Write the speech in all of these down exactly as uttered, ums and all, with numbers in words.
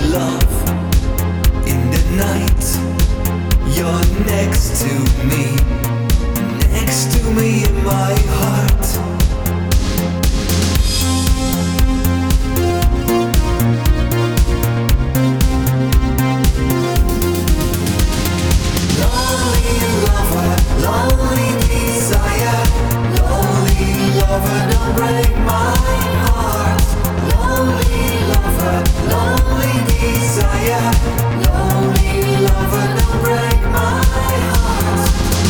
love. In the night, you're next to me, next to me in my heart. Lonely lover, lonely desire, lonely lover, don't break my heart. Lonely lover, lonely desire, lonely lover, don't break my heart.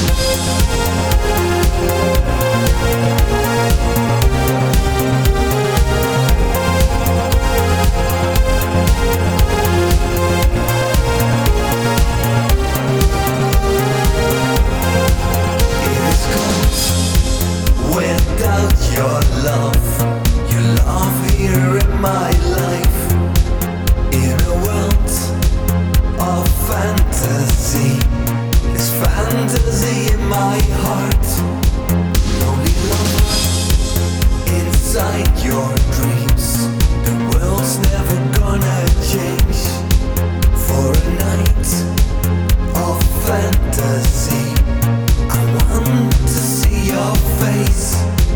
Without your love, your love here in my life, in a world of fantasy, there's fantasy in my heart. Lonely lover, inside your dreams, the world's never gonna change. For a night of fantasy, I want to see your face.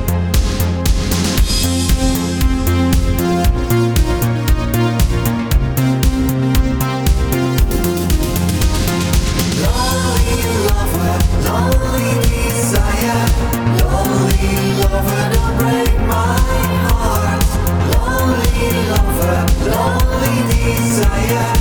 Lonely lover, lonely desire, lonely lover, don't break my heart. Lonely lover, lonely desire,